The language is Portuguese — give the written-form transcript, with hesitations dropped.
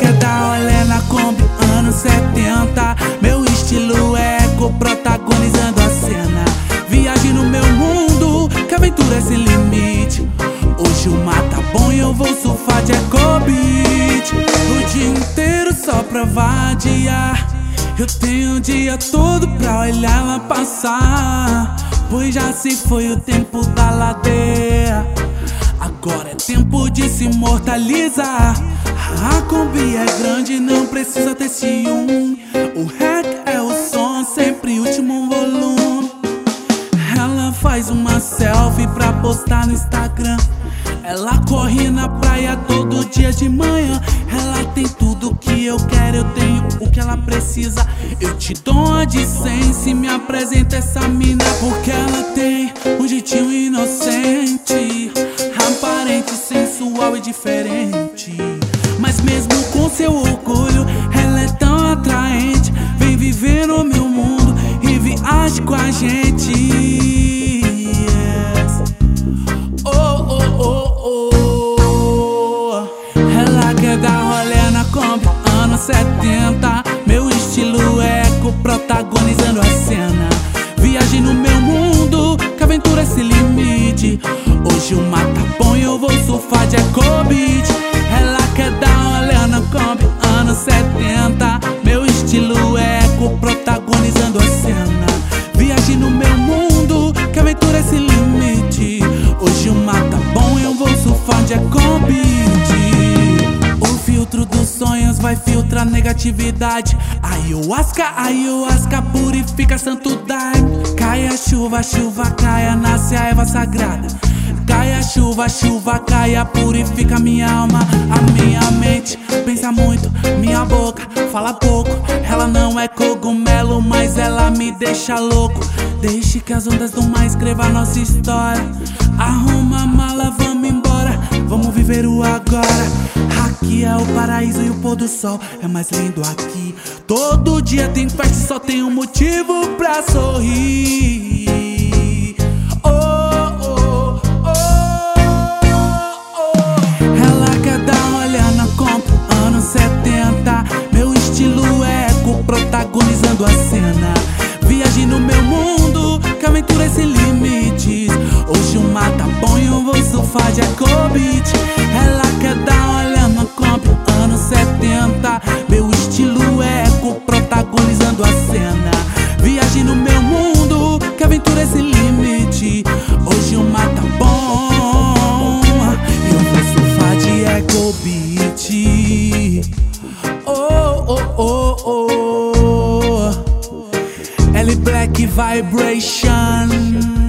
quer dar olé na Kombi, anos 70. Meu estilo é eco, protagonizando a cena. Viagem no meu mundo, que aventura é sem limite. Hoje o mar tá bom e eu vou surfar de Ecobeach. O dia inteiro só pra vadiar. Eu tenho o dia todo pra olhar ela passar. Pois já se foi o tempo da ladeira. Agora é tempo de se imortalizar. A Kombi é grande, não precisa ter ciúme. O rec é o som, sempre último volume. Ela faz uma selfie pra postar no Instagram. Ela corre na praia todo dia de manhã. Ela tem tudo que eu quero, eu tenho o que ela precisa. Eu te dou uma de 100 se me apresenta essa mina. Porque ela tem um jeitinho inocente, aparente, sensual e diferente. Mas mesmo com seu orgulho, ela é tão atraente. Vem viver no meu mundo e viaje com a gente. Ela quer dar rolê na Kombi, anos 70. Meu estilo eco, protagonizando a cena. Viagem no meu mundo, que aventura é sem limite. Hoje o mar tá bom e eu vou surfar de Ecobeach. Ela quer dar rolê na Kombi, anos 70. Meu estilo eco, protagonizando a cena. Viagem no meu mundo, que aventura é sem limite. Hoje o mar tá bom e eu vou surfar de Ecobeach. O filtro dos sonhos vai filtrar negatividade. Ayahuasca purifica santo daime. Cai a chuva, chuva caia, nasce a erva sagrada. Cai a chuva, chuva caia, purifica minha alma. A minha mente pensa muito, minha boca fala pouco. Ela não é cogumelo, mas ela me deixa louco. Deixe que as ondas do mar escrevam nossa história. Arruma a mala, vamos embora, vamos viver o agora. Aqui é o paraíso e o pôr do sol é mais lindo aqui. Todo dia tem festa e só tem um motivo pra sorrir. Ela quer dar olé na Kombi, anos 70. Meu estilo é eco, protagonizando a cena. Viagem no meu mundo, que aventura é sem limites. Hoje o mar tá bom e eu vou surfar de Ecobeach. Ela quer dar olé na Kombi, anos 70. Meu estilo é eco, protagonizando a cena. Viagem no meu mundo, que aventura é sem limite. Hoje o mar tá bom, eu vou surfar de Ecobeach. L Black Vibration.